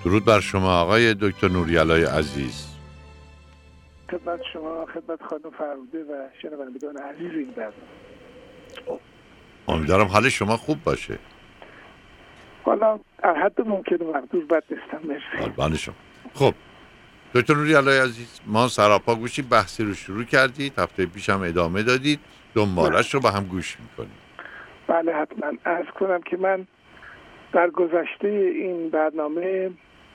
درود بر شما آقای دکتر نوری‌علای عزیز. خدمت شما، خدمت خانم فرموده و شنوندگان عزیز این برنامه. امیدوارم حال شما خوب باشه. حالا در حد ممکن و مقدور بد نیستم. مرسی. قربان شما. خب دکتر نوری‌علای عزیز، ما سراپا گوشی بحثی رو شروع کردید، هفته پیش هم ادامه دادید، دنبالش رو با هم گوش میکنیم. بله حتما. عرض کنم که من در گذشته این برنامه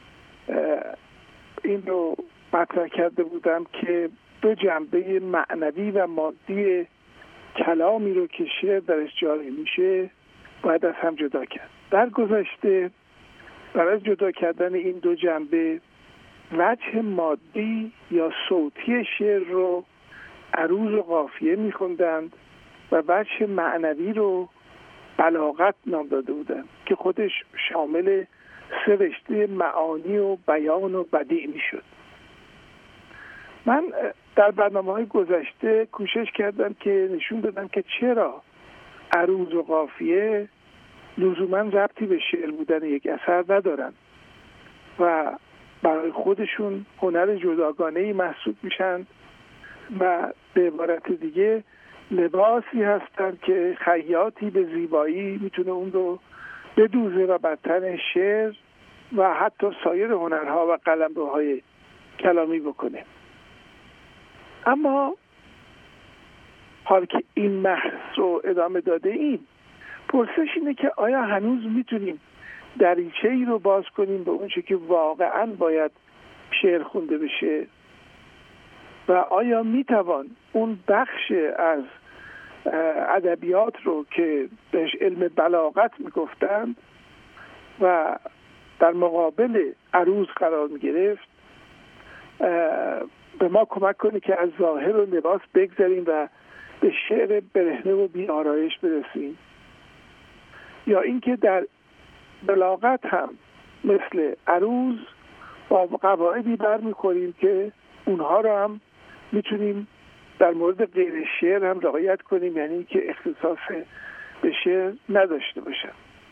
این رو مطرح کرده بودم که دو جنبه معنوی و مادی کلامی رو که شعر درش جاری میشه باید از هم جدا کرد. در گذشته برای جدا کردن این دو جنبه وجه مادی یا صوتی شعر رو عروض و قافیه میخوندند و وجه معنوی رو بلاغت نام داده بودند که خودش شامل سه رشته معانی و بیان و بدیع میشد. من در برنامه‌های گذشته کوشش کردم که نشون بدم که چرا عروض و قافیه لزوما ربطی به شعر بودن یک اثر ندارن و برای خودشون هنر جداگانه‌ای محسوب میشن و به عبارت دیگه لباسی هستن که خیاطی به زیبایی میتونه اون رو بدوزه و بر تن شعر و حتی سایر هنرها و قلمروهای کلامی بکنه. اما حال که این بحث رو ادامه داده ایم، پرسش اینه که آیا هنوز میتونیم دریچه ای رو باز کنیم به اون چه که واقعا باید شعر خونده بشه و آیا میتوان اون بخش از ادبیات رو که بهش علم بلاغت میگفتند و در مقابل عروض قرار میگرفت به ما کمک کنه که از ظاهر و لباس بگذریم و به شعر برهنه و بی آرایش برسیم، یا اینکه در بلاغت هم مثل عروض با قواعدی برمیخوریم که اونها رو هم میتونیم در مورد غیر شعر هم رعایت کنیم، یعنی که اختصاص به شعر نداشته باشن.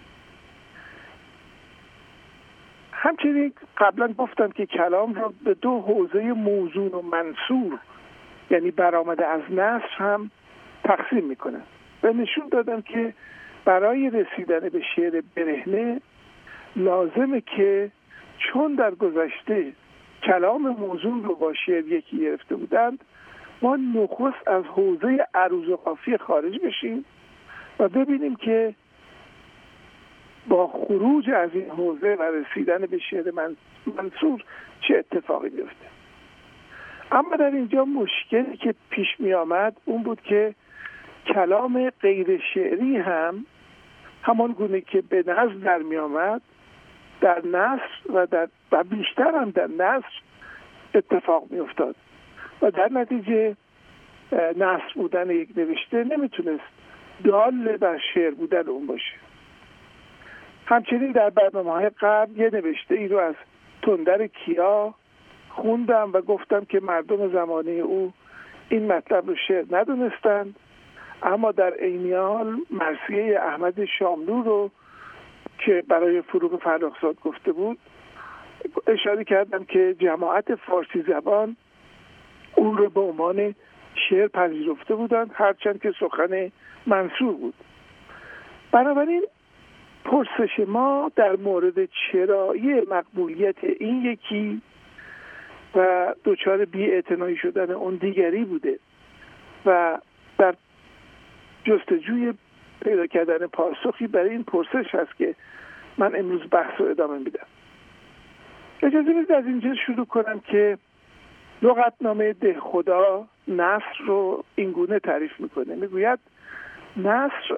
همچنین قبلا گفتم که کلام را به دو حوزه موزون و منصور، یعنی برآمده از نثر، هم تقسیم میکنن و نشون دادم که برای رسیدن به شعر برهنه لازمه که چون در گذشته کلام موزون رو با شعر یکی گرفته بودند، ما نخست از حوزه عروض و قافیه خارج بشیم و ببینیم که با خروج از این حوزه و رسیدن به شعر منصور چه اتفاقی میفته. اما در اینجا مشکلی که پیش می آمد اون بود که کلام غیر شعری هم همان گونه که به نثر در می آمد در نثر و بیشتر هم در نثر اتفاق می افتاد و در نتیجه نثر بودن یک نوشته نمیتونست دال بر شعر بودن اون باشه. همچنین در برنامه‌های قبل یه نوشته ای رو از تندر کیا خوندم و گفتم که مردم زمانه او این مطلب رو شعر ندونستند، اما در عین حال مرثیه احمد شاملو رو که برای فروغ فرخزاد گفته بود اشاره کردم که جماعت فارسی زبان اون رو به عنوان شعر پذیرفته بودند، هرچند که سخن منصور بود. بنابراین پرسش ما در مورد چرایی مقبولیت این یکی و دچار بی‌اعتنایی شدن اون دیگری بوده و در جستجوی پیدا کردن پاسخی برای این پرسش هست که من امروز بحث رو ادامه میدم. اجازه بدید از اینجا شروع کنم که لغتنامه دهخدا نثر رو اینگونه تعریف میکنه. میگوید نثر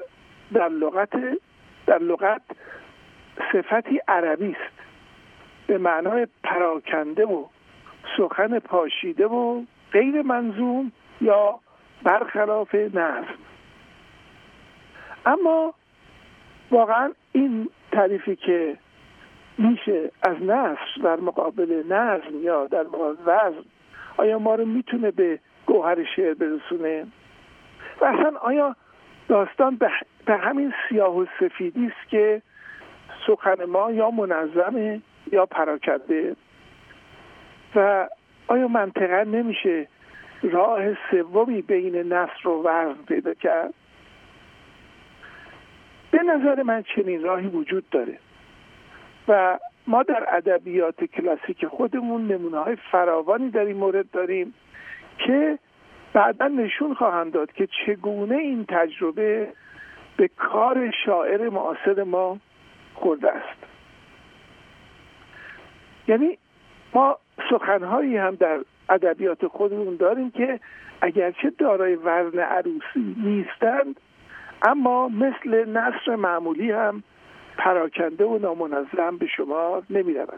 در لغت صفتی عربی است به معنای پراکنده و سخن پاشیده و غیر منظوم یا برخلاف نظم. اما واقعا این تعریفی که میشه از نثر در مقابل نظم یا در مقابل وزن، آیا ما رو میتونه به گوهر شعر برسونه؟ و اصلا آیا داستان به همین سیاه و سفیدی است که سخن ما یا منظمه یا پراکنده؟ و آیا منطقا نمیشه راه سومی بین نثر و وزن پیدا کرد؟ به نظر من چنین راهی وجود داره و ما در ادبیات کلاسیک خودمون نمونه‌های فراوانی در این مورد داریم که بعدا نشون خواهند داد که چگونه این تجربه به کار شاعر معاصر ما خورده است. یعنی ما سخنهایی هم در ادبیات خودمون داریم که اگرچه دارای وزن عروسی نیستند اما مثل نثر معمولی هم پراکنده و نامنظم به شمار نمی روند.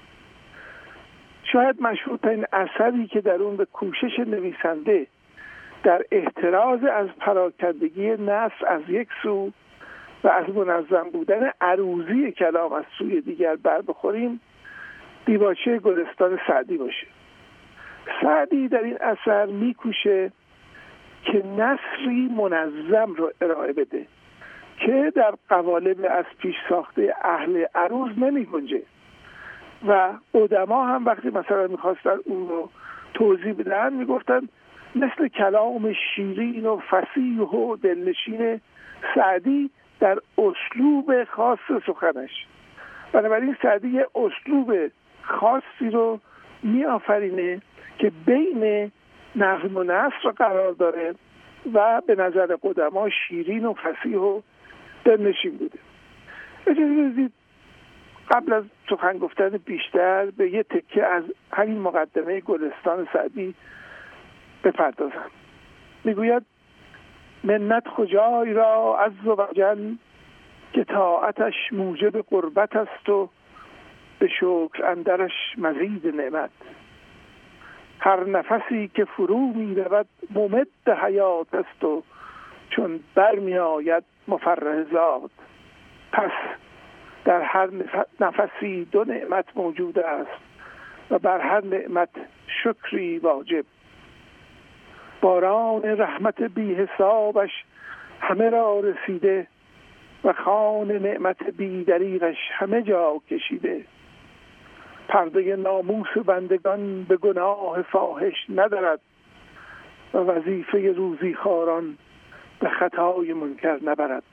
شاید مشهورترین اثری که در اون به کوشش نویسنده در احتراز از پراکندگی نثر از یک سو و از منظم بودن عروضی کلام از سوی دیگر بر بخوریم دیباچه گلستان سعدی باشه. سعدی در این اثر میکوشه که نثری منظم رو ارائه بده که در قوالب از پیش ساخته اهل عروض نمی گنجه و قدما هم وقتی مثلا میخواستن اون رو توضیح بدن میگفتن مثل کلام شیرین و فصیح و دلنشین سعدی در اسلوب خاص سخنش. بنابراین سعدی یه اسلوب خاصی رو میآفرینه که بین نظم و نثر قرار داره و به نظر قدما شیرین و فصیح و دلنشین بوده. اجازه بدید قبل از سخن گفتن بیشتر به یه تکه از همین مقدمه گلستان سعدی بپردازم. میگوید منت خجای را عز و جل که طاعتش موجب قربت است و به شکر اندرش مزید نعمت. هر نفسی که فرو می رود ممد حیات است و چون برمی آید مفرح زاد. پس در هر نفسی دو نعمت موجود است و بر هر نعمت شکری واجب. باران رحمت بی حسابش همه را رسیده و خوان نعمت بی دریغش همه جا کشیده. پرده ناموس بندگان به گناه فاحش ندارد و وظیفه روزی خواران به خطای منکر نبرد.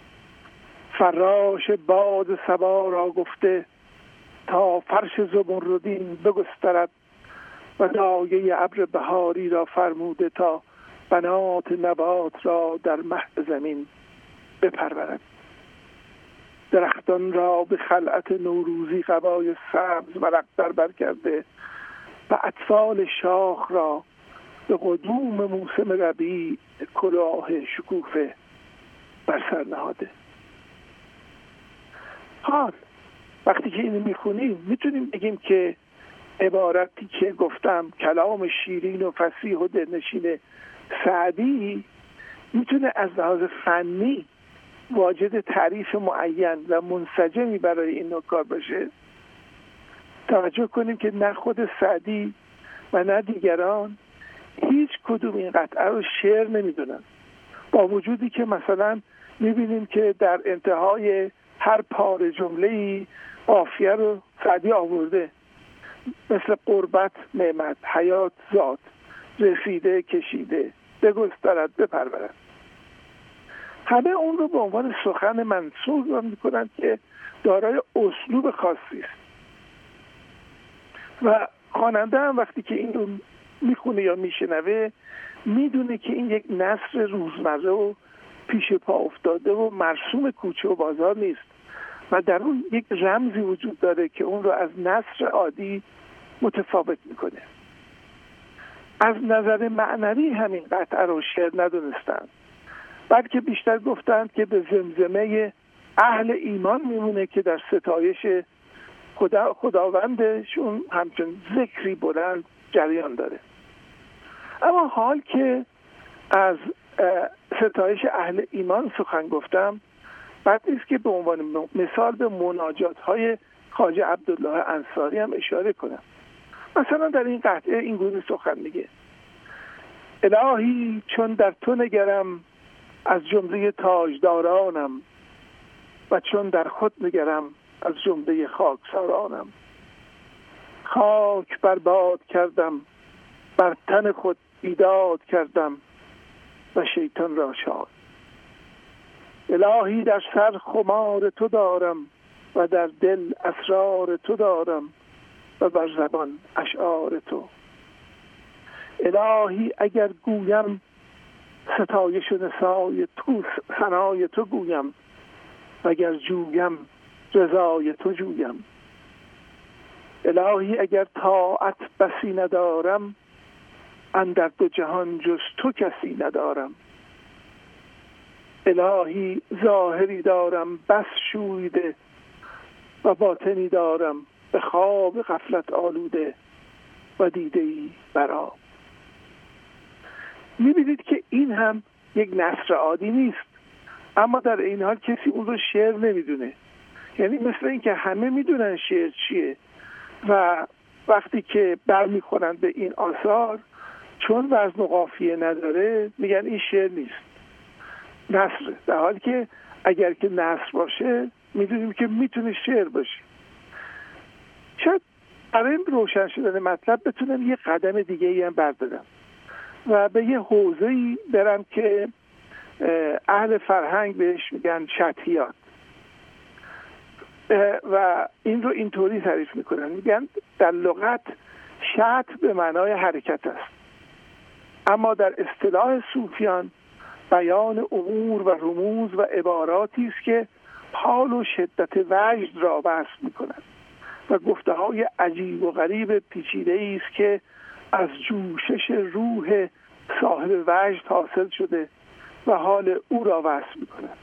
فراش باد صبا را گفته تا فرش زمردین بگسترد و دایه ابر بهاری را فرموده تا بنات نبات را در مهد زمین بپرورد. درختان را به خلعت نوروزی قبای سبز ورق بر کرده و اطفال شاخ را به قدوم موسم ربیع کلاه شکوفه بر سر نهاده. حال وقتی که اینو میخونیم میتونیم بگیم که عبارتی که گفتم کلام شیرین و فصیح و دلنشین سعدی میتونه از لحاظ فنی واجد تعریف معین و منسجمی برای این نوع کار باشه. توجه کنیم که نه خود سعدی و نه دیگران هیچ کدوم این قطعه رو شعر نمیدونن، با وجودی که مثلا میبینیم که در انتهای هر پاره جمله‌ای قافیه رو سعدی آورده، مثل قربت نعمت، حیات ذات، رسیده کشیده، بگسترد بپرورد. همه اون رو به عنوان سخن منثور میکنند که دارای اسلوب خاصی است و خواننده هم وقتی که این رو میخونه یا میشنوه میدونه که این یک نثر روزمره و پیش پا افتاده و مرسوم کوچه و بازار نیست و در اون یک رمزی وجود داره که اون رو از نثر عادی متفاوت میکنه. از نظر معنوی همین قطعه رو شعر ندونستند، بلکه بیشتر گفتند که به زمزمه اهل ایمان میمونه که در ستایش خداوندشون همچون ذکری بلند جریان داره. اما حال که از ستایش اهل ایمان سخن گفتم، بد نیست که به عنوان مثال به مناجات های خواجه عبدالله انصاری هم اشاره کنم. مثلا در این قطعه این گونه سخن میگه: الهی چون در تو نگرم از جمله تاجدارانم و چون در خود نگرم از جمله خاکسارانم. خاک برباد کردم، بر تن خود بیداد کردم و شیطان را شاد. الهی در سر خمار تو دارم و در دل اسرار تو دارم و بر زبان اشعار تو. الهی اگر گویم ستایش و نسای تو، ثنای تو گویم، وگر جویم رضای تو جویم. الهی اگر طاعت بسی ندارم، اندر دو جهان جز تو کسی ندارم. الهی ظاهری دارم بس شویده و باطنی دارم به خواب غفلت آلوده و دیده‌ای برآب. می‌بینید که این هم یک نثر عادی نیست، اما در این حال کسی اون رو شعر نمیدونه. یعنی مثل این که همه میدونن شعر چیه و وقتی که برمیخورن به این آثار، چون وزن و قافیه نداره میگن این شعر نیست، نثر. در حالی که اگر که نثر باشه میدونیم که میتونه شعر باشه. شاید برای روشن شدن مطلب بتونم یه قدم دیگه ای هم بردارم و به یه حوزه‌ای برم که اهل فرهنگ بهش میگن شطحیات و این رو اینطوری تعریف میکنن، میگن در لغت شطح به معنای حرکت است، اما در اصطلاح صوفیان بیان امور و رموز و عباراتی است که حال و شدت وجد را وصف میکنند و گفته های عجیب و غریب پیچیده است که از جوشش روح صاحب وجد حاصل شده و حال او را وصف میکنند.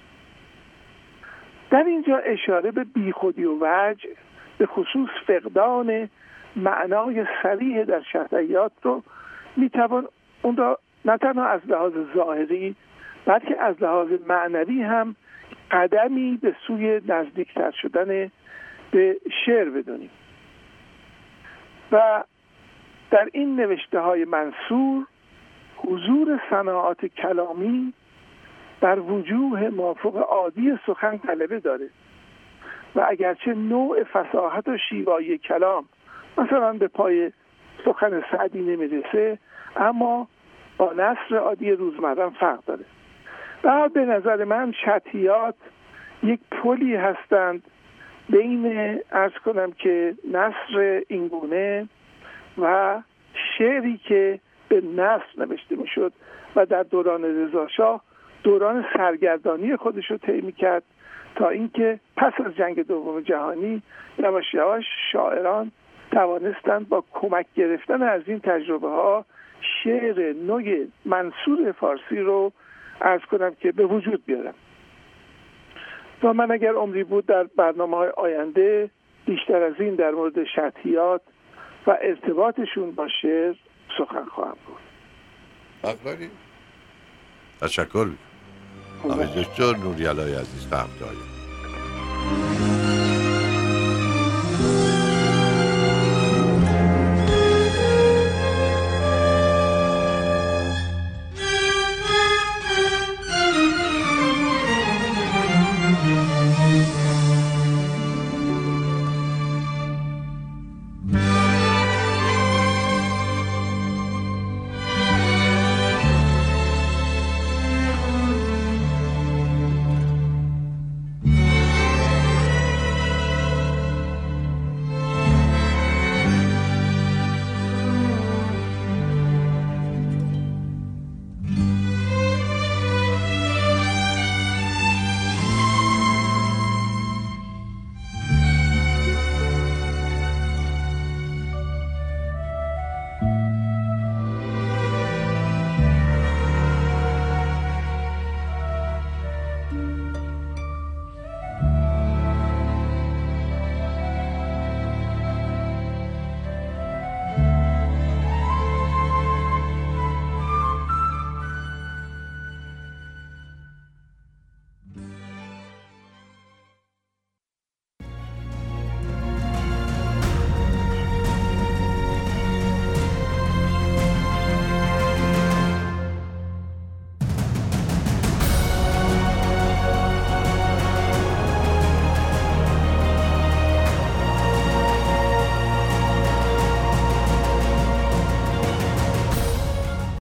در اینجا اشاره به بیخودی و وجع، به خصوص فقدان معنای صریح در شطحیات رو میتوان اون را نه تنها از لحاظ ظاهری بلکه از لحاظ معنوی هم قدمی به سوی نزدیکتر شدن به شعر بدونیم. و در این نوشته های منثور حضور صناعات کلامی بر وجوه مافوق عادی سخن غلبه داره و اگرچه نوع فصاحت و شیوایی کلام مثلا به پای سخن سعدی نمیرسه، اما با نثر عادی روزمره فرق داره. و به نظر من شطحیات یک پلی هستند بین عرض کنم که نثر اینگونه و شعری که به نثر نوشته میشد و در دوران رضاشاه دوران سرگردانی خودش رو طی می‌کرد تا اینکه پس از جنگ دوم جهانی یواش یواش شاعران توانستند با کمک گرفتن از این تجربه ها شعر نوع منثور فارسی رو عرض کنم که به وجود بیارن. و من اگر عمری بود در برنامه‌های آینده بیشتر از این در مورد شطحیات و ارتباطشون با شعر سخن خواهم گفت. تشکر. آقای دکتر نوری‌علای عزیز، تا هفته آینده.